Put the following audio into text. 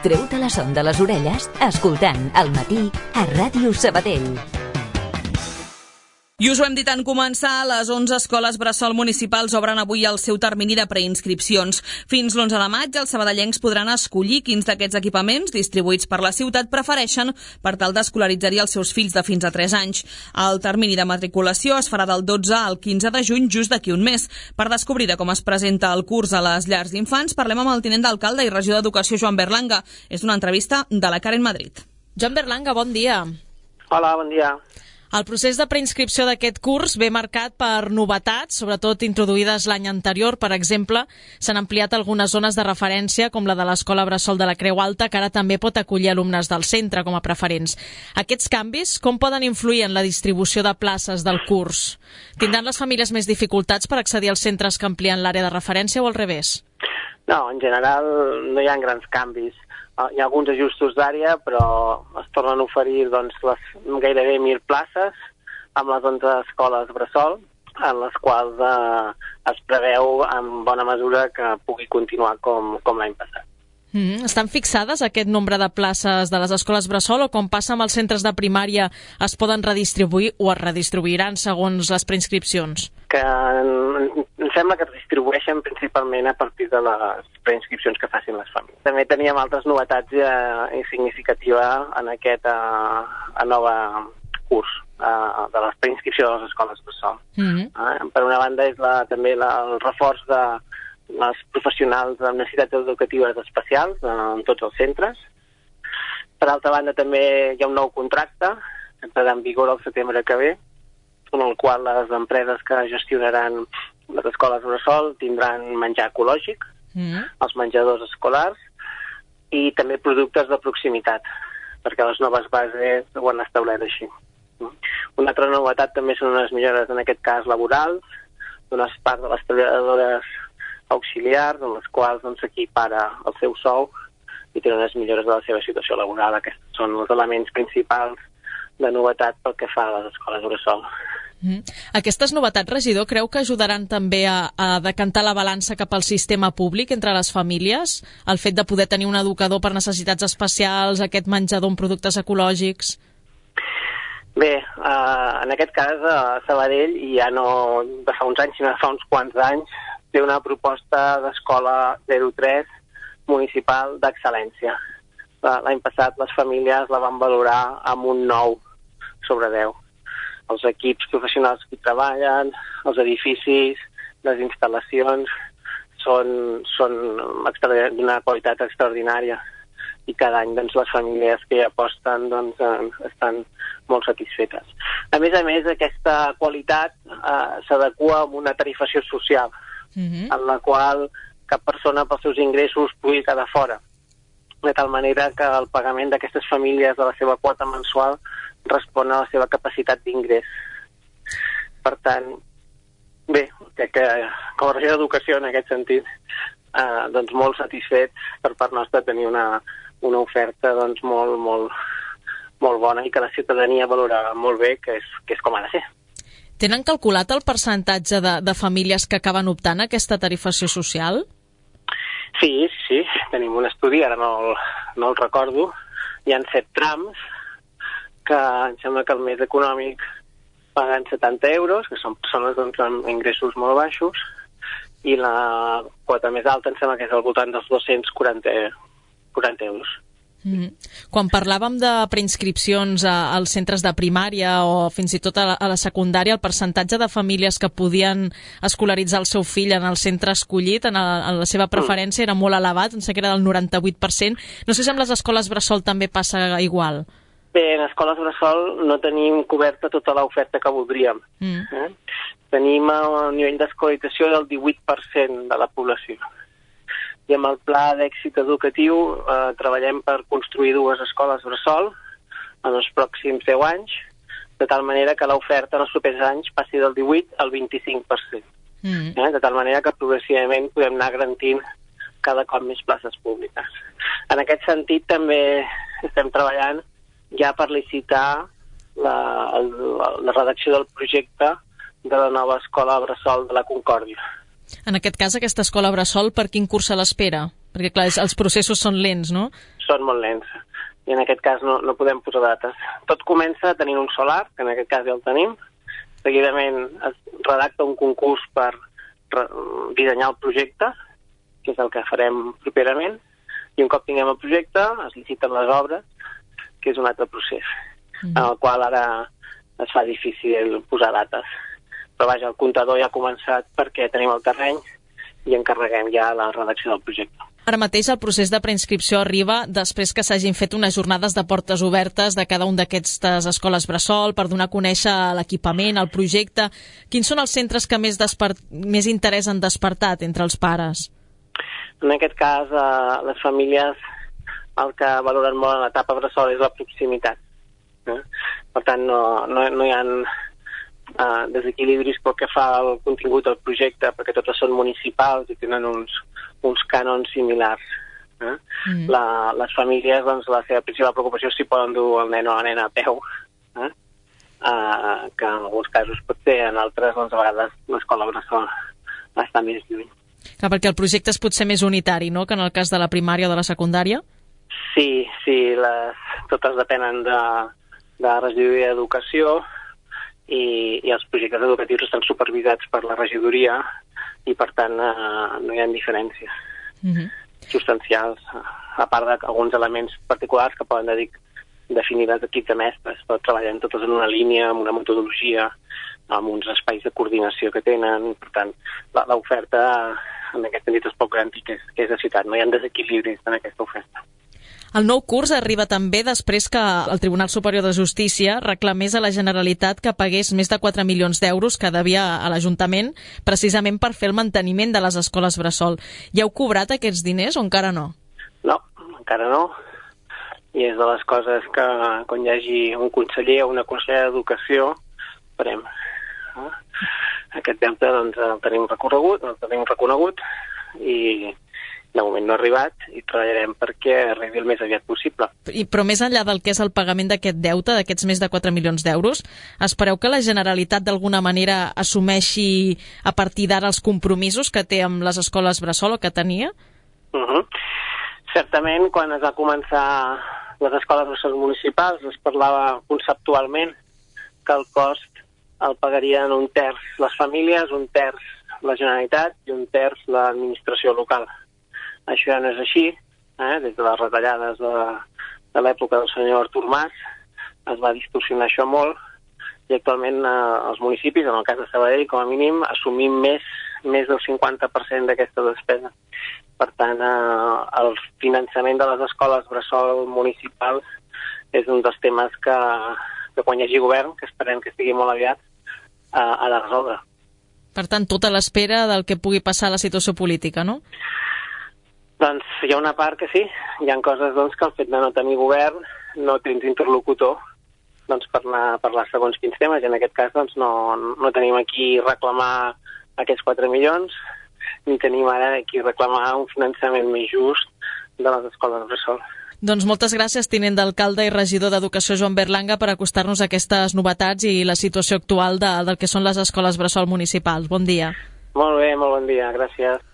Treu-te la son de les orelles escoltant El Matí a Ràdio Sabadell. I us ho hem dit en començar, les 11 escoles bressol municipals obren avui el seu termini de preinscripcions. Fins l'11 de maig, els sabadellencs podran escollir quins d'aquests equipaments distribuïts per la ciutat prefereixen per tal d'escolaritzar-hi els seus fills de fins a 3 anys. El termini de matriculació es farà del 12 al 15 de juny, just d'aquí un mes. Per descobrir com es presenta el curs a les llars d'infants, parlem amb el tinent d'alcalde i regidor d'Educació, Joan Berlanga. És una entrevista de la Karen Madrid. Joan Berlanga, bon dia. Hola, bon dia. El procés de preinscripció d'aquest curs ve marcat per novetats, sobretot introduïdes l'any anterior. Per exemple, s'han ampliat algunes zones de referència, com la de l'Escola Bressol de la Creu Alta, que ara també pot acollir alumnes del centre com a preferents. Aquests canvis, com poden influir en la distribució de places del curs? Tindran les famílies més dificultats per accedir als centres que amplien l'àrea de referència o al revés? No, en general no hi ha grans canvis. Hi ha alguns ajustos d'àrea, però es tornen a oferir gairebé 1.000 places amb les 11 escoles bressol, en les quals es preveu en bona mesura que pugui continuar com l'any passat. Estan fixades aquest nombre de places de les escoles bressol o com passa amb els centres de primària es poden redistribuir o es redistribuiran segons les preinscripcions? Que em sembla que es distribueixen principalment a partir de les preinscripcions que facin les famílies. També teníem altres novetats significatives en aquest nova curs de les preinscripcions de les escoles bressol. Per una banda és també el reforç de les professionals amb necessitats educatives especials en tots els centres. Per altra banda, també hi ha un nou contracte que entrarà en vigor el setembre que ve, en el qual les empreses que gestionaran les escoles bressol tindran menjar ecològic, els menjadors escolars i també productes de proximitat, perquè les noves bases ho han establert així. Una altra novetat també són unes millores, en aquest cas laborals, d'unes parts de les treballadores auxiliars, en les quals s'equipara el seu sou i tenen unes millores de la seva situació laboral. Aquests són els elements principals de novetat pel que fa a les escoles bressol. Aquestes novetats, regidor, creu que ajudaran també a decantar la balança cap al sistema públic entre les famílies? El fet de poder tenir un educador per necessitats especials, aquest menjador amb productes ecològics? Bé, en aquest cas, a Sabadell, i ja no de fa uns anys, sinó de fa uns quants anys, té una proposta d'escola 03 municipal d'excel·lència. L'any passat les famílies la van valorar amb un 9 sobre 10. Els equips professionals que hi treballen, els edificis, les instal·lacions són d'una qualitat extraordinària i cada any les famílies que hi aposten estan molt satisfetes. A més, aquesta qualitat s'adequa a una tarifació social en la qual cap persona pels seus ingressos pugui quedar fora, de tal manera que el pagament d'aquestes famílies de la seva quota mensual respon a la seva capacitat d'ingrés. Per tant, bé, crec que com a regidor d'Educació en aquest sentit, molt satisfet per part nostra tenir una oferta molt bona i que la ciutadania valora molt bé, que és com ha de ser. Tenen calculat el percentatge de famílies que acaben optant a aquesta tarifació social? Sí, tenim un estudi, ara no el recordo. Hi ha 7 trams, que em sembla que el més econòmic paguen 70 euros, que són persones amb ingressos molt baixos, i la quota més alta em sembla que és al voltant dels 240 euros. Quan parlàvem de preinscripcions als centres de primària o fins i tot a la secundària, el percentatge de famílies que podien escolaritzar el seu fill en el centre escollit, en la seva preferència, era molt elevat, em sembla que era del 98%. No sé si amb les escoles bressol també passa igual. Bé, en escoles bressol no tenim coberta tota l'oferta que voldríem. Tenim un nivell d'escolarització del 18% de la població. I amb el pla d'èxit educatiu treballem per construir 2 escoles bressol en els pròxims 10 anys, de tal manera que l'oferta en els propers anys passi del 18 al 25%. De tal manera que progressivament podem anar garantint cada cop més places públiques. En aquest sentit també estem treballant ja per licitar la redacció del projecte de la nova escola bressol de la Concòrdia. En aquest cas, aquesta escola bressol, per quin curs se l'espera? Perquè, clar, els processos són lents, no? són molt lents i en aquest cas no podem posar dates. Tot comença tenint un solar, que en aquest cas ja el tenim. Seguidament es redacta un concurs per dissenyar el projecte, que és el que farem properament, i un cop tinguem el projecte es liciten les obres, que és un altre procés, en el qual ara es fa difícil posar dates. Però vaja, el comptador ja ha començat perquè tenim el terreny i encarreguem ja la redacció del projecte. Ara mateix el procés de preinscripció arriba després que s'hagin fet unes jornades de portes obertes de cada un d'aquestes escoles bressol per donar a conèixer l'equipament, el projecte. Quins són els centres que més interès han despertat entre els pares? En aquest cas, les famílies el que valoren molt en l'etapa bressol és la proximitat. Per tant, no hi ha desequilibris pel que fa al contingut del projecte, perquè totes són municipals i tenen uns cànons similars. Les famílies, doncs, la seva principal preocupació és si poden dur el nen o la nena a peu, que en alguns casos pot ser, en altres, doncs, a vegades l'escola bressol està més lluny. Clar, perquè el projecte és potser més unitari, no?, que en el cas de la primària o de la secundària? Sí, totes depenen de regidoria d'educació i els projectes educatius estan supervisats per la regidoria i, per tant, no hi ha diferències substancials, a part d'alguns elements particulars que poden definir l'equip de mestres, però treballen totes en una línia, amb una metodologia, amb uns espais de coordinació que tenen. Per tant, l'oferta en aquest sentit es pot garantir que és de ciutat, no hi ha desequilibris en aquesta oferta. El nou curs arriba també després que el Tribunal Superior de Justícia reclamés a la Generalitat que pagués més de 4 milions d'euros que devia a l'Ajuntament precisament per fer el manteniment de les escoles bressol. Ja heu cobrat aquests diners o encara no? No, encara no. I és de les coses que quan hi hagi un conseller o una consellera d'Educació farem. Aquest deute doncs, el tenim reconegut i de moment no ha arribat i treballarem perquè arribi el més aviat possible. Però més enllà del que és el pagament d'aquest deute, d'aquests més de 4 milions d'euros, espereu que la Generalitat d'alguna manera assumeixi a partir d'ara els compromisos que té amb les escoles bressol o que tenia? Certament, quan es va començar les escoles bressol municipals es parlava conceptualment que el cost el pagarien un terç les famílies, un terç la Generalitat i un terç l'administració local. Això ja no és així, des de les retallades de l'època del senyor Artur Mas es va distorsionar això molt i actualment els municipis, en el cas de Sabadell, com a mínim, assumim més del 50% d'aquesta despesa. Per tant, el finançament de les escoles bressol municipals és un dels temes que quan hi hagi govern, que esperem que estigui molt aviat, ha de resoldre. Per tant, tota l'espera del que pugui passar a la situació política, no? Doncs hi ha una part que sí, hi ha coses que el fet de no tenir govern no tens interlocutor per parlar segons quins temes, i en aquest cas no tenim aquí reclamar aquests 4 milions, ni tenim ara aquí reclamar un finançament més just de les escoles bressol. Doncs moltes gràcies, tinent d'alcalde i regidor d'Educació Joan Berlanga, per acostar-nos a aquestes novetats i la situació actual del que són les escoles bressol municipals. Bon dia. Molt bé, molt bon dia, gràcies.